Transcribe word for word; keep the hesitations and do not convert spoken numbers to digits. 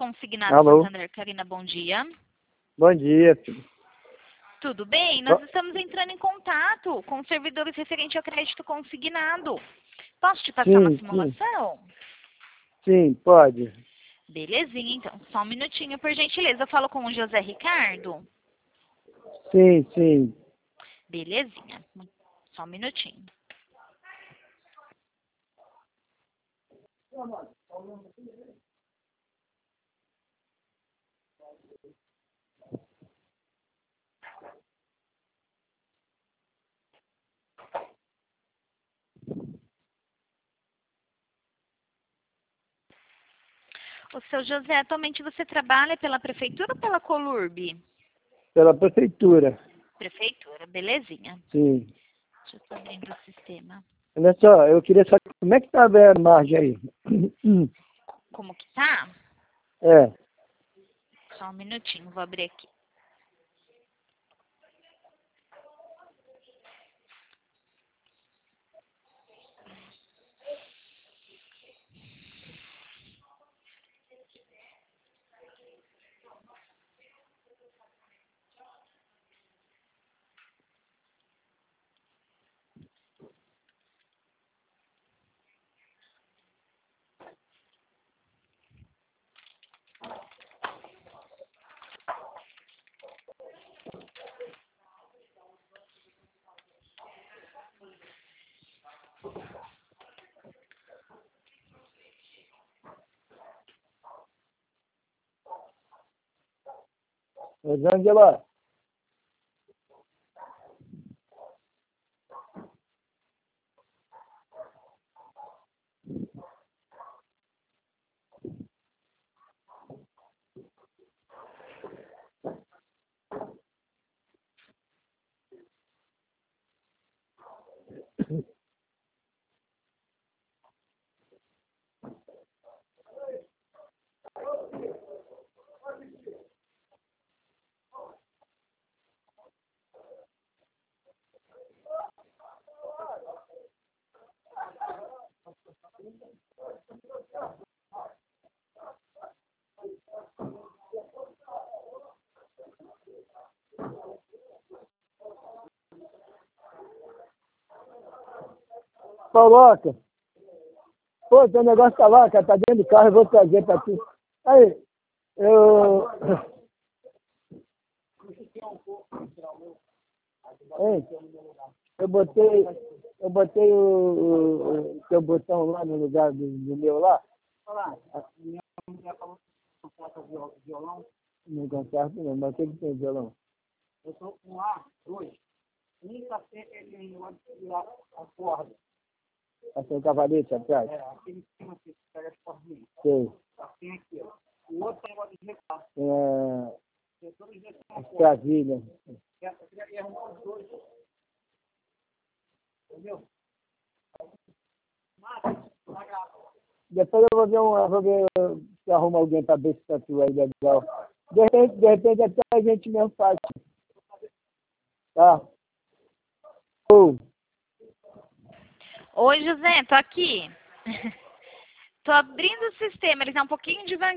Consignado Alô? Santander, Karina, bom dia. Bom dia, filho. Tudo bem? Nós estamos entrando em contato com os servidores referente ao crédito consignado. Posso te passar uma Sim, sim, simulação? sim, pode. Belezinha, então. Só um minutinho, por gentileza. Eu falo com o José Ricardo? Sim, sim. Belezinha. Só um minutinho. O seu José, atualmente você trabalha pela prefeitura ou pela Colurb? Pela prefeitura. Prefeitura, belezinha. Sim. Deixa eu estar abrindo o sistema. Olha só, eu queria saber como é que tá a margem aí. Como que tá? É. Só um minutinho, vou abrir aqui. Rosângela. Coloca. Pô, teu negócio tá lá, cara, tá dentro do carro, eu vou trazer pra ti. Aí, eu... Hein? Eu botei, eu botei o, o, o teu botão lá no lugar do, do meu lá. Não conserto não, mas o que que tem violão? Eu tô com A, dois. Um cacete ele a corda. Essa é o cavalete atrás? É, aqui em cima que pega as cordinhas. Sei. Assim aqui, ó. O outro tem negócio de recar. É... As trasilhas. É, eu queria arrumar os dois. Entendeu? Depois eu vou ver, um, vou ver se arruma alguém para ver se tá tudo aí legal. De repente, de repente até a gente mesmo faz. Tá? Oh. Oi, José, tô aqui. Tô abrindo o sistema, ele tá um pouquinho devagar.